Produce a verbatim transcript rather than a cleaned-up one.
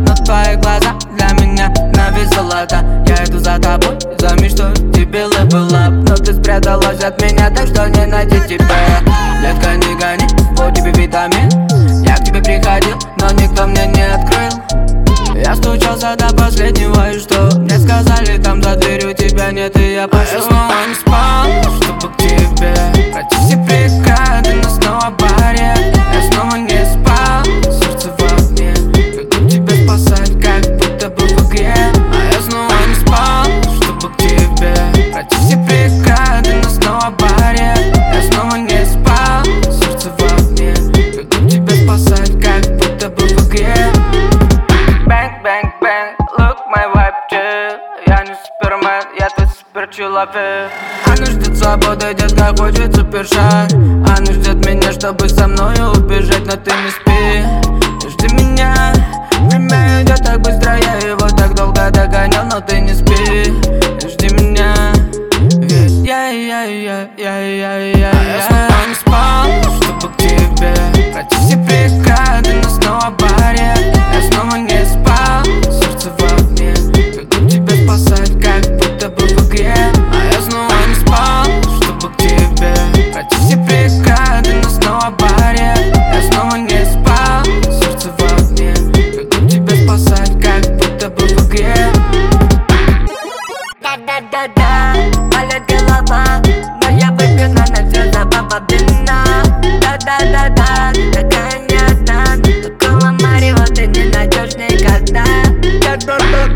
но твои глаза для меня на вес золота. Я иду за тобой, за мечтой, тебе лап-лап, но ты спряталась от меня, так что не найти тебя. Детка, не гони, вот тебе витамин. Я к тебе приходил, но никто мне не открыл. Я стучался до последнего, и что? Мне сказали, там за дверью тебя нет, и я пошел. Я снова не спал, чтобы к тебе пройти все преграды, но снова барьер. Я снова не спал, сердце в огне, веду тебя спасать, как будто бы в игре. А я снова не спал, чтобы к тебе пройти все преграды, но снова барьер. Я снова не спал, сердце в огне, веду тебя спасать, как будто бы в игре. Bang, bang, bang, look my vibe chill. Я не супермен, я твой суперчеловек. Она ждет свободы, детка, хочет супершаг. Она ждет меня, чтобы со мною убежать, но ты не спи. Жди меня, время идет так быстро, я его так долго догонял, но ты не спи. Жди меня, ведь я, я, я, я, я, я, я снова не спал, чтобы к тебе пройти все преграды, но снова барьер. Я снова не спал, сердце в огне, веду тебя спасать, как будто бы в игре. А я снова не спал, чтобы к тебе пройти все преграды, но снова барьер. Я снова не спал, сердце в огне, веду тебя спасать, как будто бы в игре. Да-да-да-да, болит голова, но я выпью на ночь за баба блина. Да-да-да-да, ты такая не одна, такого Марио ты не найдешь никогда. Да-да-да.